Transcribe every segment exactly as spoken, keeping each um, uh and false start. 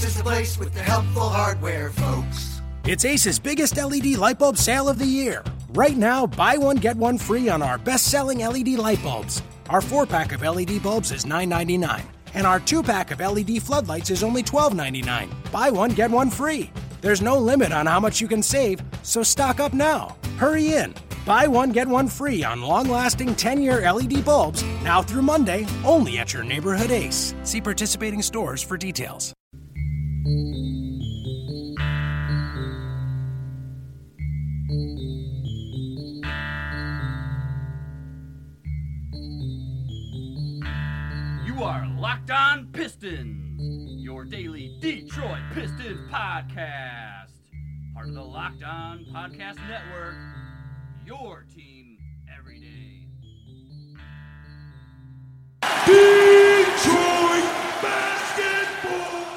is the place with the helpful hardware, folks. It's Ace's biggest L E D light bulb sale of the year. Right now, buy one, get one free on our best-selling L E D light bulbs. Our four-pack of L E D bulbs is nine ninety-nine, and our two-pack of L E D floodlights is only twelve ninety-nine. Buy one, get one free. There's no limit on how much you can save, so stock up now. Hurry in. Buy one, get one free on long-lasting ten-year L E D bulbs, now through Monday, only at your neighborhood Ace. See participating stores for details. You are Locked On Pistons, your daily Detroit Pistons podcast. Part of the Locked On Podcast Network, your team every day. Detroit basketball!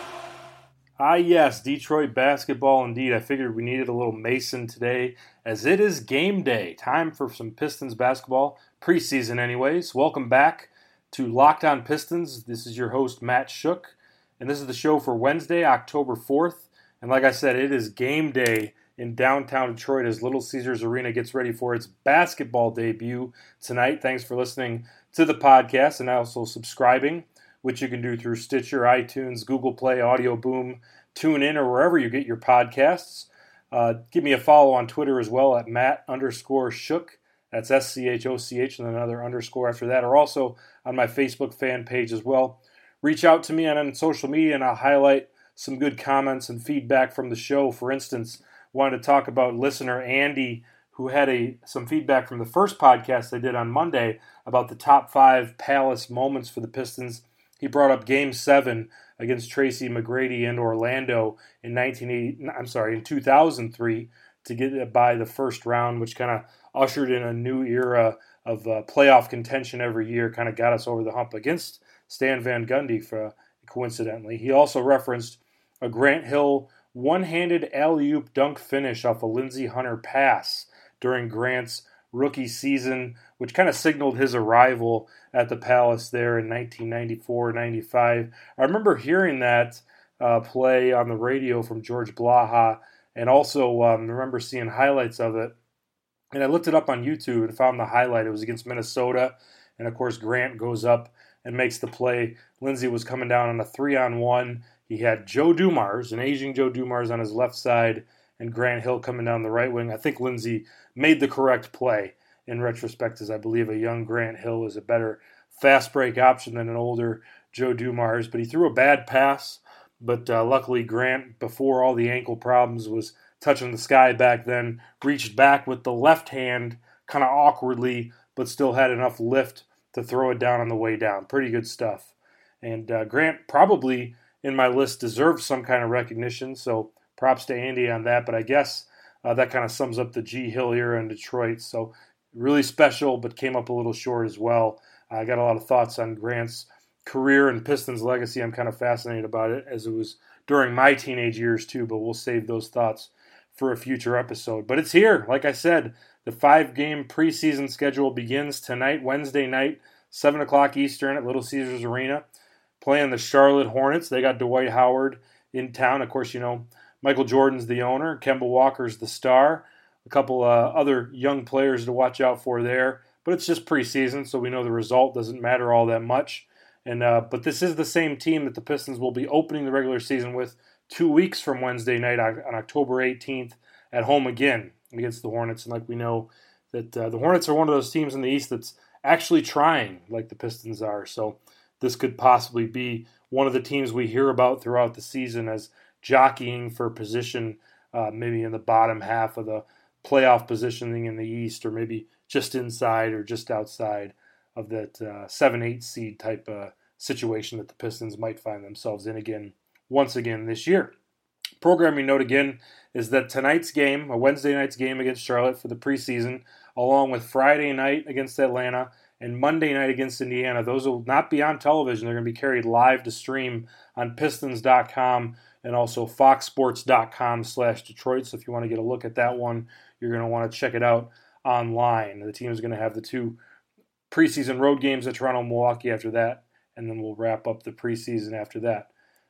Ah, yes, Detroit basketball indeed. I figured we needed a little Mason today, as it is game day. Time for some Pistons basketball, preseason anyways. Welcome back to Locked On Pistons. This is your host, Matt Shook, and this is the show for Wednesday, October fourth. And like I said, it is game day in downtown Detroit as Little Caesars Arena gets ready for its basketball debut tonight. Thanks for listening to the podcast and also subscribing, which you can do through Stitcher, iTunes, Google Play, Audio Boom, TuneIn, or wherever you get your podcasts. Uh, give me a follow on Twitter as well at Matt underscore Shook. That's S C H O C H and then another underscore after that, or also on my Facebook fan page as well. Reach out to me on, on social media and I'll highlight some good comments and feedback from the show. For instance, wanted to talk about listener Andy, who had a some feedback from the first podcast I did on Monday about the top five Palace moments for the Pistons. He brought up Game Seven against Tracy McGrady and Orlando in nineteen eighty. I'm sorry, in two thousand three to get by the first round, which kind of ushered in a new era of uh, playoff contention every year. Kind of got us over the hump against Stan Van Gundy, for coincidentally. He also referenced a Grant Hill one-handed alley-oop dunk finish off a Lindsey Hunter pass during Grant's rookie season, which kind of signaled his arrival at the Palace there in nineteen ninety-four ninety-five. I remember hearing that uh, play on the radio from George Blaha, and also um, remember seeing highlights of it. And I looked it up on YouTube and found the highlight. It was against Minnesota, and of course Grant goes up and makes the play. Lindsey was coming down on a three-on-one. He had Joe Dumars, an aging Joe Dumars on his left side, and Grant Hill coming down the right wing. I think Lindsey made the correct play in retrospect, as I believe a young Grant Hill is a better fast break option than an older Joe Dumars. But he threw a bad pass, but uh, luckily Grant, before all the ankle problems, was touching the sky back then, reached back with the left hand kind of awkwardly, but still had enough lift to throw it down on the way down. Pretty good stuff. And uh, Grant probably in my list deserves some kind of recognition, so props to Andy on that. But I guess uh, that kind of sums up the G. Hill era in Detroit. So really special, but came up a little short as well. I got a lot of thoughts on Grant's career and Pistons legacy. I'm kind of fascinated about it, as it was during my teenage years too, but we'll save those thoughts for a future episode. But it's here. Like I said, the five-game preseason schedule begins tonight, Wednesday night, seven o'clock Eastern at Little Caesars Arena, playing the Charlotte Hornets. They got Dwight Howard in town. Of course, you know, Michael Jordan's the owner. Kemba Walker's the star. A couple uh, other young players to watch out for there. But it's just preseason, so we know the result doesn't matter all that much. And uh, But this is the same team that the Pistons will be opening the regular season with two weeks from Wednesday night on October eighteenth at home again against the Hornets. And like we know, that uh, the Hornets are one of those teams in the East that's actually trying like the Pistons are. So this could possibly be one of the teams we hear about throughout the season as jockeying for position, uh, maybe in the bottom half of the playoff positioning in the East, or maybe just inside or just outside of that uh, seven eight seed type uh, situation that the Pistons might find themselves in again, once again this year. Programming note again is that tonight's game, a Wednesday night's game against Charlotte for the preseason, along with Friday night against Atlanta and Monday night against Indiana, those will not be on television. They're going to be carried live to stream on Pistons dot com and also Fox Sports dot com slash Detroit. So if you want to get a look at that one, you're going to want to check it out online. The team is going to have the two preseason road games at Toronto and Milwaukee after that, and then we'll wrap up the preseason after that.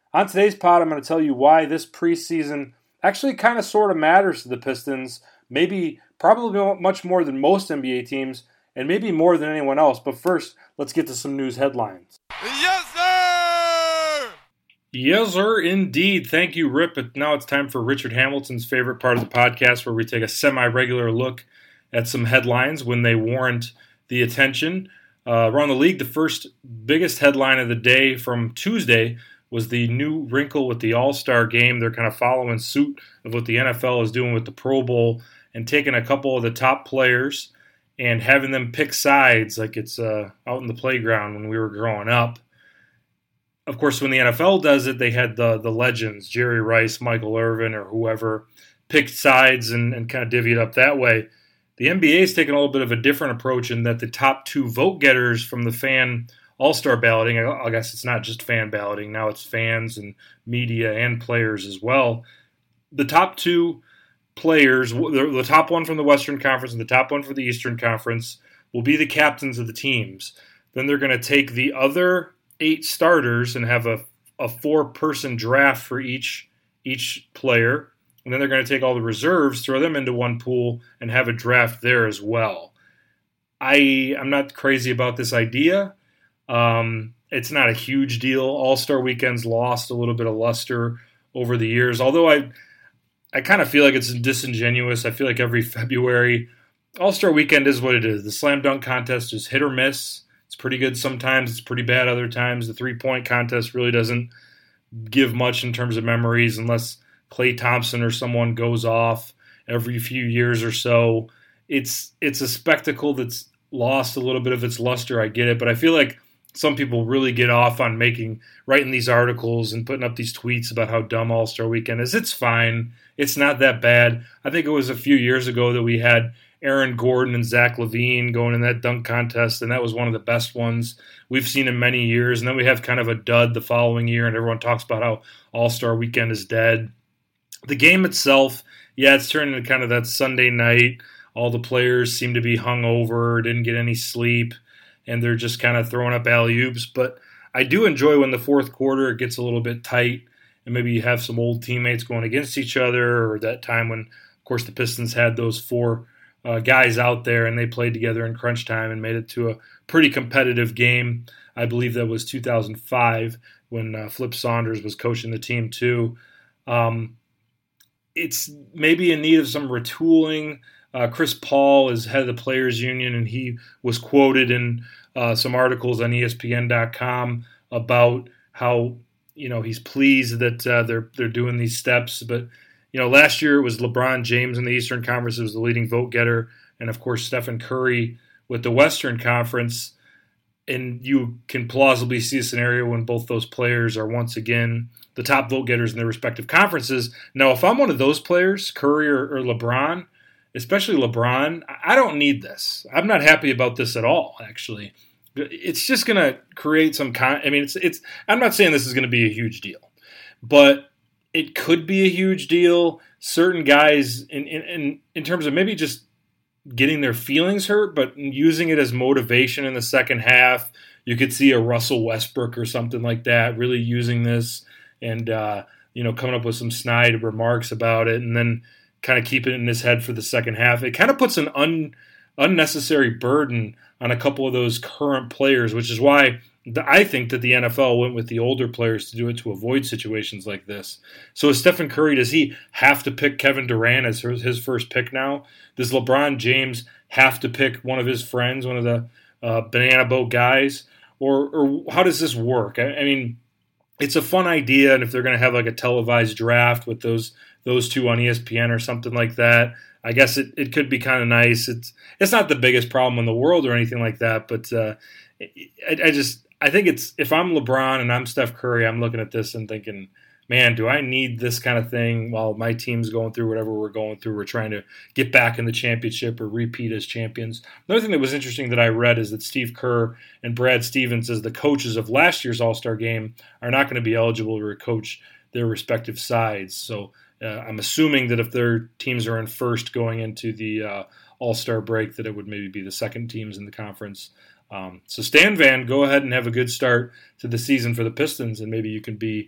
On today's pod, I'm going to tell you why this preseason actually kind of sort of matters to the Pistons, maybe probably much more than most N B A teams, and maybe more than anyone else. But first, let's get to some news headlines. Yes, sir! Yes, sir, indeed. Thank you, Rip. But now it's time for Richard Hamilton's favorite part of the podcast, where we take a semi-regular look at some headlines when they warrant the attention. Uh, around the league, the first biggest headline of the day from Tuesday was the new wrinkle with the All-Star game. They're kind of following suit of what the N F L is doing with the Pro Bowl and taking a couple of the top players and having them pick sides like it's uh, out in the playground when we were growing up. Of course, when the N F L does it, they had the the legends, Jerry Rice, Michael Irvin, or whoever, picked sides and, and kind of divvied up that way. The N B A is taking a little bit of a different approach in that the top two vote getters from the fan All-Star balloting, I guess it's not just fan balloting, now it's fans and media and players as well. The top two players, the top one from the Western Conference and the top one for the Eastern Conference, will be the captains of the teams. Then they're going to take the other eight starters and have a, a four-person draft for each each player. And then they're going to take all the reserves, throw them into one pool, and have a draft there as well. I, I'm not crazy about this idea. Um, it's not a huge deal. All-Star Weekend's lost a little bit of luster over the years, although I I kind of feel like it's disingenuous. I feel like every February, All-Star Weekend is what it is. The slam dunk contest is hit or miss. It's pretty good sometimes. It's pretty bad other times. The three-point contest really doesn't give much in terms of memories unless Klay Thompson or someone goes off every few years or so. It's it's a spectacle that's lost a little bit of its luster. I get it, but I feel like some people really get off on making writing these articles and putting up these tweets about how dumb All-Star Weekend is. It's fine. It's not that bad. I think it was a few years ago that we had Aaron Gordon and Zach LaVine going in that dunk contest, and that was one of the best ones we've seen in many years. And then we have kind of a dud the following year, and everyone talks about how All-Star Weekend is dead. The game itself, yeah, it's turned into kind of that Sunday night. All the players seem to be hungover, didn't get any sleep, and they're just kind of throwing up alley-oops. But I do enjoy when the fourth quarter it gets a little bit tight, and maybe you have some old teammates going against each other, or that time when, of course, the Pistons had those four uh, guys out there, and they played together in crunch time and made it to a pretty competitive game. I believe that was two thousand five when uh, Flip Saunders was coaching the team too. Um, it's maybe in need of some retooling. Uh, Chris Paul is head of the Players Union, and he was quoted in uh, some articles on E S P N dot com about how, you know, he's pleased that uh, they're they're doing these steps. But, you know, last year it was LeBron James in the Eastern Conference who was the leading vote getter, and of course Stephen Curry with the Western Conference. And you can plausibly see a scenario when both those players are once again the top vote getters in their respective conferences. Now, if I'm one of those players, Curry or, or LeBron, especially LeBron, I don't need this. I'm not happy about this at all, actually. It's just going to create some con- – I mean, it's it's. I'm not saying this is going to be a huge deal, but it could be a huge deal. Certain guys, in in, in terms of maybe just getting their feelings hurt, but using it as motivation in the second half, you could see a Russell Westbrook or something like that really using this and, uh, you know, coming up with some snide remarks about it and then – kind of keep it in his head for the second half. It kind of puts an un, unnecessary burden on a couple of those current players, which is why the, I think that the N F L went with the older players to do it to avoid situations like this. So is Stephen Curry, does he have to pick Kevin Durant as his first pick now? Does LeBron James have to pick one of his friends, one of the uh, banana boat guys? Or, or how does this work? I, I mean, it's a fun idea, and if they're going to have like a televised draft with those those two on E S P N or something like that, I guess it, it could be kind of nice. It's it's not the biggest problem in the world or anything like that, but uh, I, I just I think it's if I'm LeBron and I'm Steph Curry, I'm looking at this and thinking, man, do I need this kind of thing while my team's going through whatever we're going through? We're trying to get back in the championship or repeat as champions. Another thing that was interesting that I read is that Steve Kerr and Brad Stevens, as the coaches of last year's All-Star game, are not going to be eligible to coach their respective sides. So uh, I'm assuming that if their teams are in first going into the uh, All-Star break, that it would maybe be the second teams in the conference. Um, so Stan Van, go ahead and have a good start to the season for the Pistons, and maybe you can be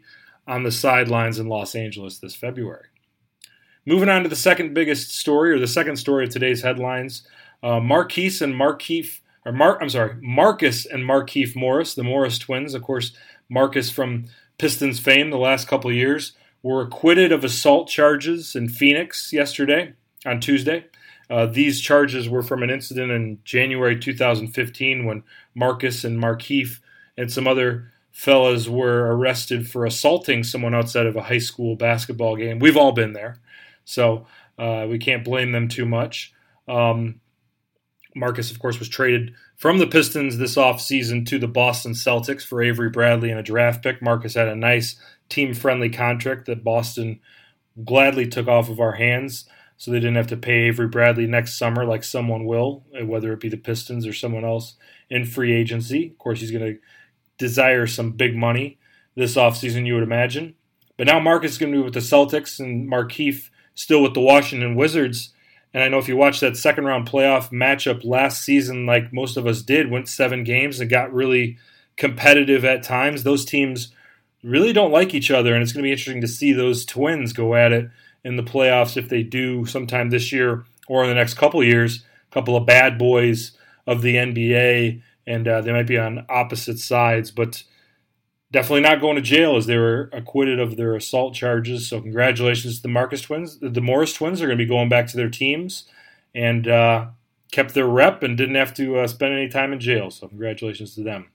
on the sidelines in Los Angeles this February. Moving on to the second biggest story, or the second story of today's headlines, uh, Marquise and Markieff, or Mar- I'm sorry, Marcus and Markieff Morris, the Morris twins, of course, Marcus from Pistons fame the last couple of years, were acquitted of assault charges in Phoenix yesterday, on Tuesday. Uh, these charges were from an incident in January two thousand fifteen when Marcus and Markieff and some other fellas were arrested for assaulting someone outside of a high school basketball game. We've all been there, so uh, we can't blame them too much. Um, Marcus, of course, was traded from the Pistons this offseason to the Boston Celtics for Avery Bradley and a draft pick. Marcus had a nice team-friendly contract that Boston gladly took off of our hands, so they didn't have to pay Avery Bradley next summer like someone will, whether it be the Pistons or someone else in free agency. Of course, he's going to desire some big money this offseason, you would imagine. But now Marcus is going to be with the Celtics and Markieff still with the Washington Wizards. And I know if you watched that second-round playoff matchup last season, like most of us did, went seven games and got really competitive at times. Those teams really don't like each other, and it's going to be interesting to see those twins go at it in the playoffs if they do sometime this year or in the next couple of years. A couple of bad boys of the N B A, and uh, they might be on opposite sides, but definitely not going to jail as they were acquitted of their assault charges. So congratulations to the Marcus twins. The Morris twins are going to be going back to their teams and uh, kept their rep and didn't have to uh, spend any time in jail. So congratulations to them.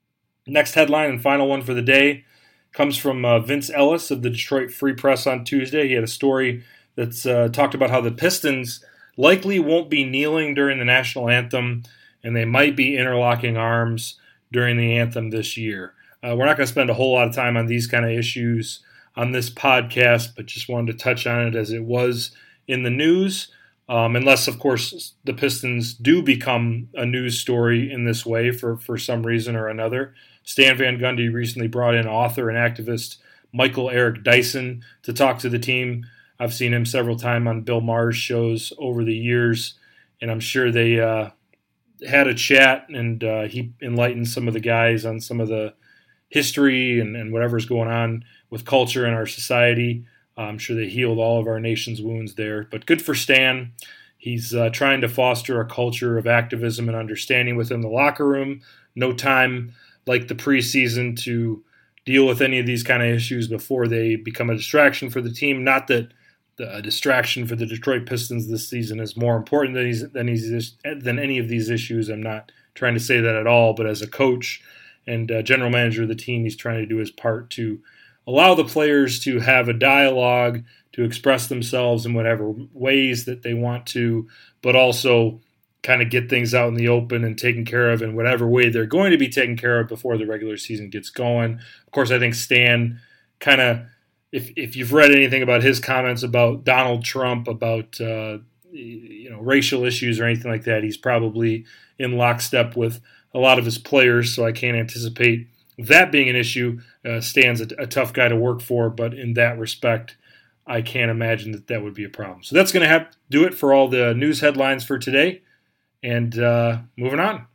Next headline and final one for the day comes from uh, Vince Ellis of the Detroit Free Press on Tuesday. He had a story that's uh, talked about how the Pistons likely won't be kneeling during the national anthem, and they might be interlocking arms during the anthem this year. Uh, we're not going to spend a whole lot of time on these kind of issues on this podcast, but just wanted to touch on it as it was in the news, um, unless, of course, the Pistons do become a news story in this way for, for some reason or another. Stan Van Gundy recently brought in author and activist Michael Eric Dyson to talk to the team. I've seen him several times on Bill Maher's shows over the years, and I'm sure they uh, had a chat, and uh, he enlightened some of the guys on some of the history and, and whatever's going on with culture in our society. I'm sure they healed all of our nation's wounds there. But good for Stan. He's uh, trying to foster a culture of activism and understanding within the locker room. No time like the preseason to deal with any of these kind of issues before they become a distraction for the team. Not that the, a distraction for the Detroit Pistons this season is more important than, he's, than, he's, than any of these issues. I'm not trying to say that at all, but as a coach and uh, general manager of the team, he's trying to do his part to allow the players to have a dialogue, to express themselves in whatever ways that they want to, but also kind of get things out in the open and taken care of in whatever way they're going to be taken care of before the regular season gets going. Of course, I think Stan kind of, if if you've read anything about his comments about Donald Trump, about uh, you know racial issues or anything like that, he's probably in lockstep with a lot of his players, so I can't anticipate that being an issue. Uh, Stan's a, a tough guy to work for, but in that respect, I can't imagine that that would be a problem. So that's going to have do it for all the news headlines for today. And uh, moving on.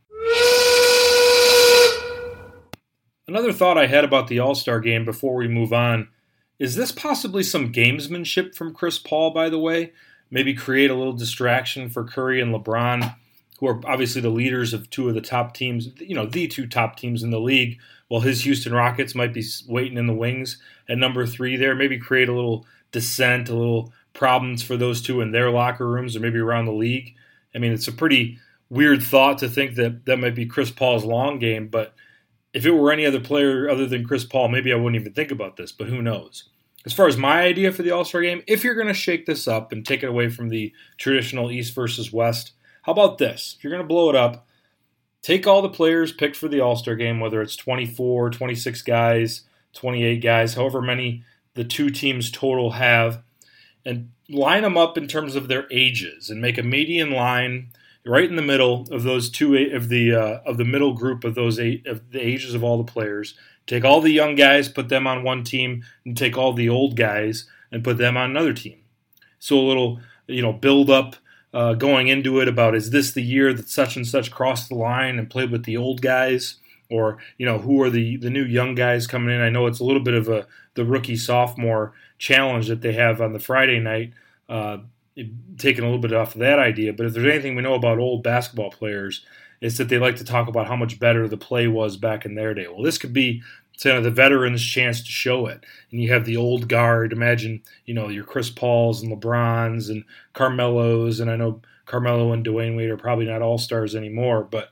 Another thought I had about the All-Star game before we move on, is this possibly some gamesmanship from Chris Paul, by the way? Maybe create a little distraction for Curry and LeBron, who are obviously the leaders of two of the top teams, you know, the two top teams in the league, while his Houston Rockets might be waiting in the wings at number three there. Maybe create a little dissent, a little problems for those two in their locker rooms or maybe around the league. I mean, it's a pretty weird thought to think that that might be Chris Paul's long game, but if it were any other player other than Chris Paul, maybe I wouldn't even think about this, but who knows? As far as my idea for the All-Star game, if you're going to shake this up and take it away from the traditional East versus West, how about this? If you're going to blow it up, take all the players picked for the All-Star game, whether it's twenty-four, twenty-six guys, twenty-eight guys, however many the two teams total have, and line them up in terms of their ages and make a median line right in the middle of those two of the uh, of the middle group of those eight of the ages of all the players. Take all the young guys, put them on one team, and take all the old guys and put them on another team. So a little, you know, build up uh, going into it about, is this the year that such and such crossed the line and played with the old guys? or, you know, who are the, the new young guys coming in. I know it's a little bit of a the rookie-sophomore challenge that they have on the Friday night, uh, taking a little bit off of that idea. But if there's anything we know about old basketball players, it's that they like to talk about how much better the play was back in their day. Well, this could be kind of the veterans' chance to show it. And you have the old guard. Imagine, you know, your Chris Pauls and LeBrons and Carmelos, and I know Carmelo and Dwayne Wade are probably not all-stars anymore, but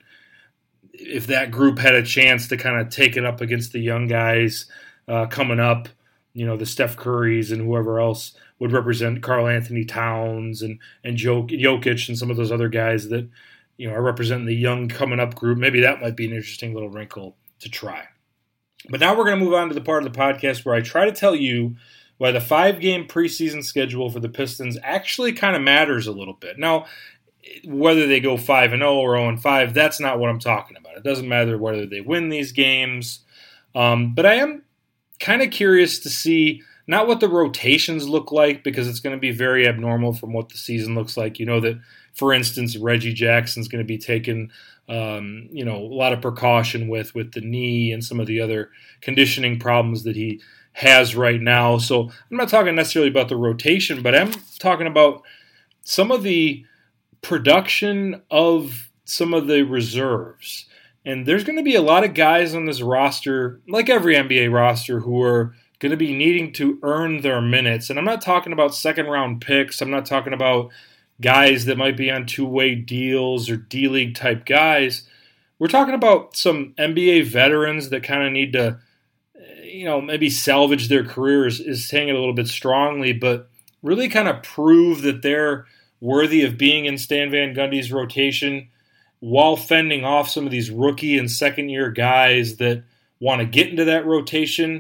if that group had a chance to kind of take it up against the young guys uh, coming up, you know, the Steph Currys and whoever else would represent Karl Anthony Towns and, and Jokic and some of those other guys that, you know, are representing the young coming up group, maybe that might be an interesting little wrinkle to try. But now we're going to move on to the part of the podcast where I try to tell you why the five-game preseason schedule for the Pistons actually kind of matters a little bit. Now, whether they go five and oh or oh and five, that's not what I'm talking about. It doesn't matter whether they win these games. Um, but I am kind of curious to see not what the rotations look like, because it's going to be very abnormal from what the season looks like. You know that, for instance, Reggie Jackson's going to be taking um, you know, a lot of precaution with, with the knee and some of the other conditioning problems that he has right now. So I'm not talking necessarily about the rotation, but I'm talking about some of the production of some of the reserves. And there's going to be a lot of guys on this roster, like every N B A roster, who are going to be needing to earn their minutes. And I'm not talking about second-round picks. I'm not talking about guys that might be on two-way deals or D-League type guys. We're talking about some N B A veterans that kind of need to, you know, maybe salvage their careers, is saying it a little bit strongly, but really kind of prove that they're worthy of being in Stan Van Gundy's rotation while fending off some of these rookie and second-year guys that want to get into that rotation.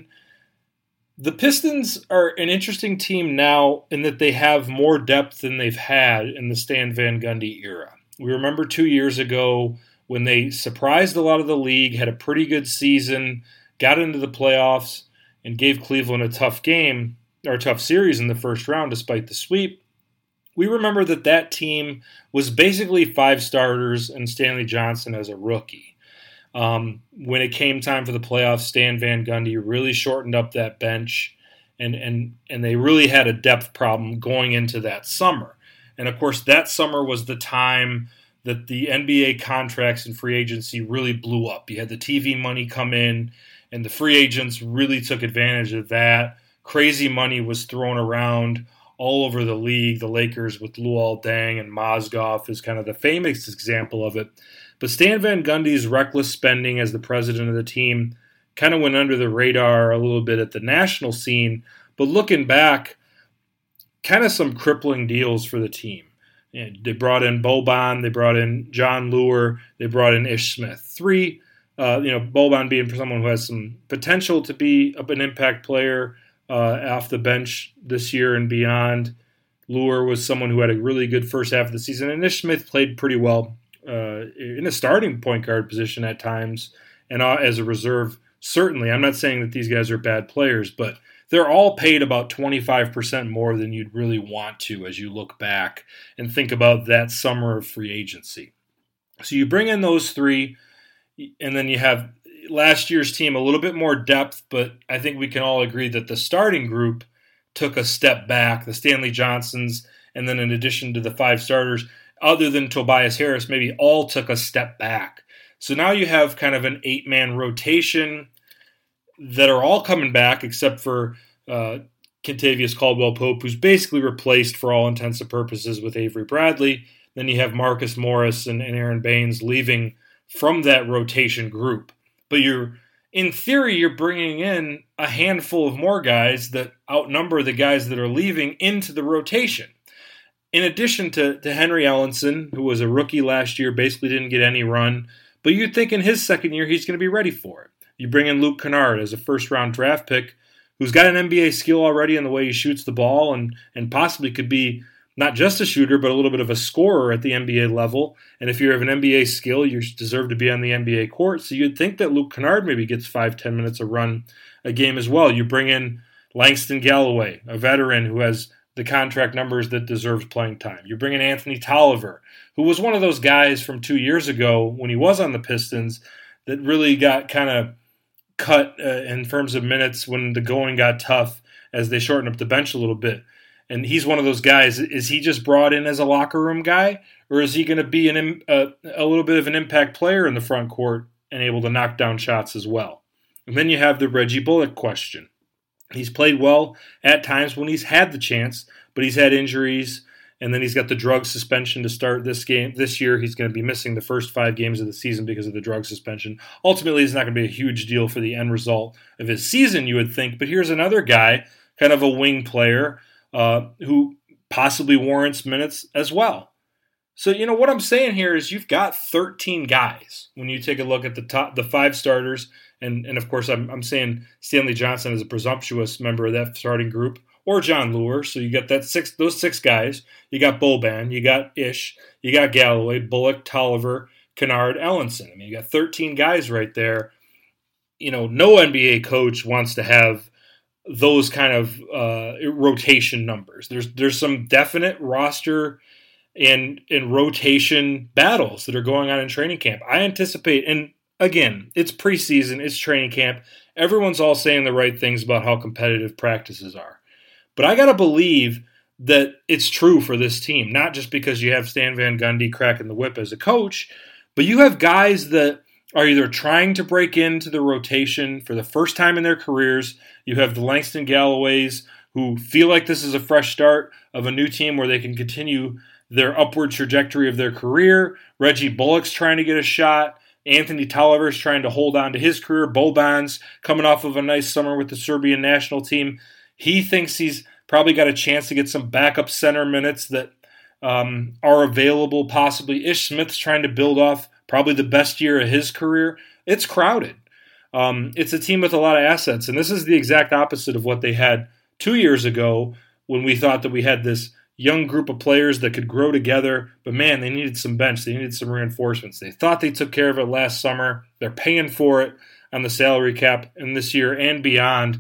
The Pistons are an interesting team now in that they have more depth than they've had in the Stan Van Gundy era. We remember two years ago when they surprised a lot of the league, had a pretty good season, got into the playoffs, and gave Cleveland a tough game, or a tough series in the first round despite the sweep. We remember that that team was basically five starters and Stanley Johnson as a rookie. Um, when it came time for the playoffs, Stan Van Gundy really shortened up that bench, and, and, and they really had a depth problem going into that summer. And, of course, that summer was the time that the N B A contracts and free agency really blew up. You had the T V money come in, and the free agents really took advantage of that. Crazy money was thrown around all over the league. The Lakers with Luol Deng and Mozgov is kind of the famous example of it. But Stan Van Gundy's reckless spending as the president of the team kind of went under the radar a little bit at the national scene. But looking back, kind of some crippling deals for the team. And they brought in Boban, they brought in John Lure, they brought in Ish Smith. Three, uh, you know, Boban being someone who has some potential to be an impact player uh, off the bench this year and beyond. Lure was someone who had a really good first half of the season, and Ish Smith played pretty well uh, in a starting point guard position at times, and uh, as a reserve, certainly. I'm not saying that these guys are bad players, but they're all paid about twenty-five percent more than you'd really want to as you look back and think about that summer of free agency. So you bring in those three, and then you have last year's team a little bit more depth, but I think we can all agree that the starting group took a step back. The Stanley Johnsons, and then in addition to the five starters, other than Tobias Harris, maybe all took a step back. So now you have kind of an eight-man rotation that are all coming back except for uh, Kentavious Caldwell-Pope, who's basically replaced for all intents and purposes with Avery Bradley. Then you have Marcus Morris and, and Aaron Baines leaving from that rotation group. But you're, in theory, you're bringing in a handful of more guys that outnumber the guys that are leaving into the rotation. In addition to, to Henry Ellenson, who was a rookie last year, basically didn't get any run, but you'd think in his second year he's going to be ready for it. You bring in Luke Kennard as a first-round draft pick who's got an N B A skill already in the way he shoots the ball and, and possibly could be not just a shooter, but a little bit of a scorer at the N B A level. And if you have an N B A skill, you deserve to be on the N B A court. So you'd think that Luke Kennard maybe gets five, ten minutes of run a game as well. You bring in Langston Galloway, a veteran who has the contract numbers that deserves playing time. You bring in Anthony Tolliver, who was one of those guys from two years ago when he was on the Pistons that really got kind of cut uh, in terms of minutes when the going got tough as they shortened up the bench a little bit. And he's one of those guys. Is he just brought in as a locker room guy, or is he going to be an, a, a little bit of an impact player in the front court and able to knock down shots as well? And then you have the Reggie Bullock question. He's played well at times when he's had the chance, but he's had injuries, and then he's got the drug suspension to start this game. This year, he's going to be missing the first five games of the season because of the drug suspension. Ultimately, it's not going to be a huge deal for the end result of his season, you would think. But here's another guy, kind of a wing player, uh, who possibly warrants minutes as well. So, you know, what I'm saying here is you've got thirteen guys when you take a look at the top, the five starters. And, and of course, I'm, I'm saying Stanley Johnson is a presumptuous member of that starting group, or John Lure. So you got that six, those six guys. You got Boban, you got Ish, you got Galloway, Bullock, Tolliver, Kennard, Ellenson. I mean, you got thirteen guys right there. You know, no N B A coach wants to have those kind of uh, rotation numbers. There's there's some definite roster and and rotation battles that are going on in training camp. I anticipate, and again, it's preseason, it's training camp. Everyone's all saying the right things about how competitive practices are. But I got to believe that it's true for this team, not just because you have Stan Van Gundy cracking the whip as a coach, but you have guys that are either trying to break into the rotation for the first time in their careers. You have the Langston Galloways who feel like this is a fresh start of a new team where they can continue their upward trajectory of their career. Reggie Bullock's trying to get a shot. Anthony Tolliver's trying to hold on to his career. Boban's coming off of a nice summer with the Serbian national team. He thinks he's probably got a chance to get some backup center minutes that um, are available possibly. Ish Smith's trying to build off probably the best year of his career. It's crowded. Um, it's a team with a lot of assets, and this is the exact opposite of what they had two years ago when we thought that we had this young group of players that could grow together, but man, they needed some bench. They needed some reinforcements. They thought they took care of it last summer. They're paying for it on the salary cap in this year and beyond.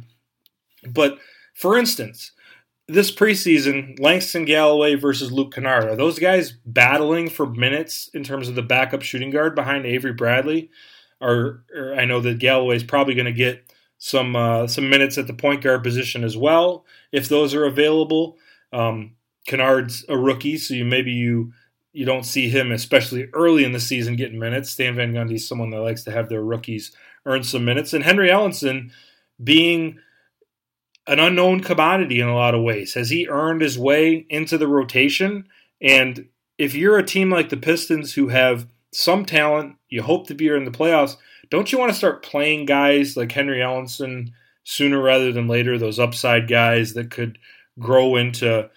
But for instance, this preseason, Langston Galloway versus Luke Kennard, are those guys battling for minutes in terms of the backup shooting guard behind Avery Bradley? Or, or I know that Galloway's probably going to get some uh, some minutes at the point guard position as well, if those are available. Um, Kennard's a rookie, so you maybe you you don't see him, especially early in the season, getting minutes. Stan Van Gundy's someone that likes to have their rookies earn some minutes. And Henry Ellenson being an unknown commodity in a lot of ways. Has he earned his way into the rotation? And if you're a team like the Pistons who have some talent, you hope to be in the playoffs, don't you want to start playing guys like Henry Ellenson sooner rather than later, those upside guys that could grow into,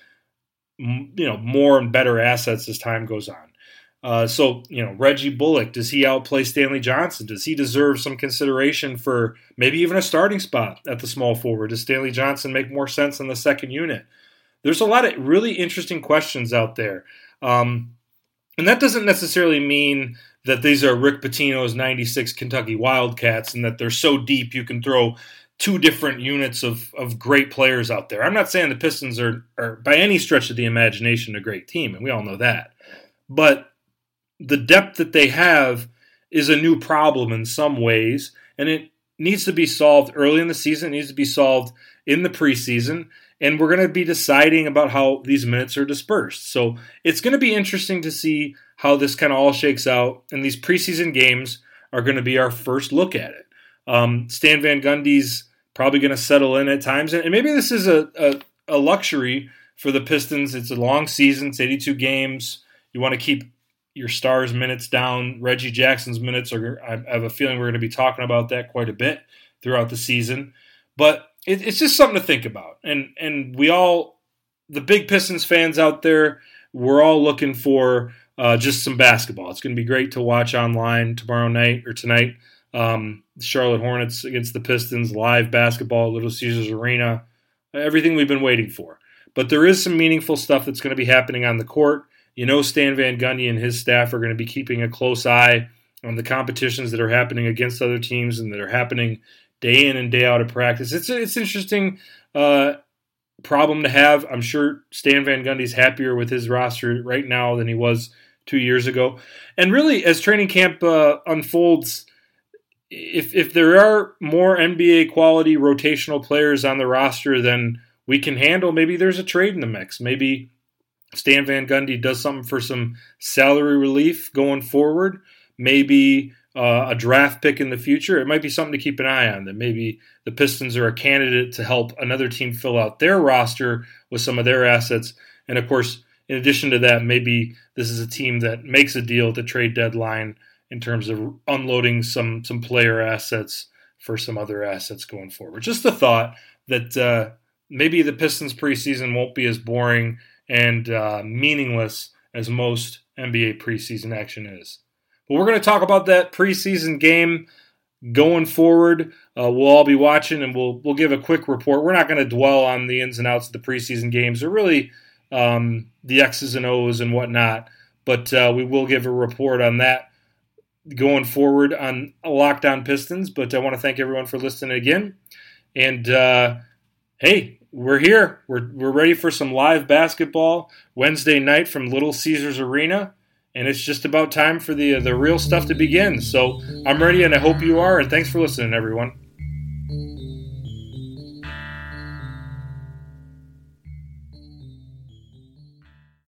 you know, more and better assets as time goes on? Uh, so, you know, Reggie Bullock, does he outplay Stanley Johnson? Does he deserve some consideration for maybe even a starting spot at the small forward? Does Stanley Johnson make more sense in the second unit? There's a lot of really interesting questions out there. Um, and that doesn't necessarily mean that these are Rick Pitino's ninety-six Kentucky Wildcats and that they're so deep you can throw two different units of, of great players out there. I'm not saying the Pistons are, are, by any stretch of the imagination, a great team, and we all know that. But the depth that they have is a new problem in some ways, and it needs to be solved early in the season. It needs to be solved in the preseason, and we're going to be deciding about how these minutes are dispersed. So it's going to be interesting to see how this kind of all shakes out, and these preseason games are going to be our first look at it. Um, Stan Van Gundy's probably going to settle in at times, and maybe this is a, a, a luxury for the Pistons. It's a long season. It's eighty-two games. You want to keep your stars' minutes down. Reggie Jackson's minutes are, I have a feeling we're going to be talking about that quite a bit throughout the season. But it, it's just something to think about. And and we all, the big Pistons fans out there, we're all looking for uh, just some basketball. It's going to be great to watch online tomorrow night or tonight. Um, Charlotte Hornets against the Pistons, live basketball, Little Caesars Arena, everything we've been waiting for. But there is some meaningful stuff that's going to be happening on the court. You know, Stan Van Gundy and his staff are going to be keeping a close eye on the competitions that are happening against other teams and that are happening day in and day out of practice. It's it's an interesting uh, problem to have. I'm sure Stan Van Gundy's happier with his roster right now than he was two years ago. And really, as training camp uh, unfolds, if if there are more N B A quality rotational players on the roster than we can handle, maybe there's a trade in the mix. Maybe Stan Van Gundy does something for some salary relief going forward. Maybe uh, a draft pick in the future. It might be something to keep an eye on, that maybe the Pistons are a candidate to help another team fill out their roster with some of their assets. And, of course, in addition to that, maybe this is a team that makes a deal at the trade deadline in terms of unloading some some player assets for some other assets going forward. Just the thought that uh, maybe the Pistons preseason won't be as boring and uh, meaningless as most N B A preseason action is. But we're going to talk about that preseason game going forward. Uh, we'll all be watching, and we'll we'll give a quick report. We're not going to dwell on the ins and outs of the preseason games, or really um, the X's and O's and whatnot, but uh, we will give a report on that going forward on Locked On Pistons. But I want to thank everyone for listening again. And, uh, hey, we're here. We're we're ready for some live basketball Wednesday night from Little Caesars Arena. And it's just about time for the the real stuff to begin. So I'm ready, and I hope you are. And thanks for listening, everyone.